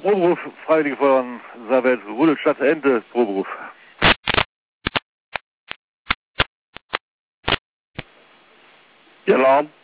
Proberuf, Freiwillige Feuerwehr Saarwelt, Rudolstadt, Ente, Proberuf. Ja, Alarm.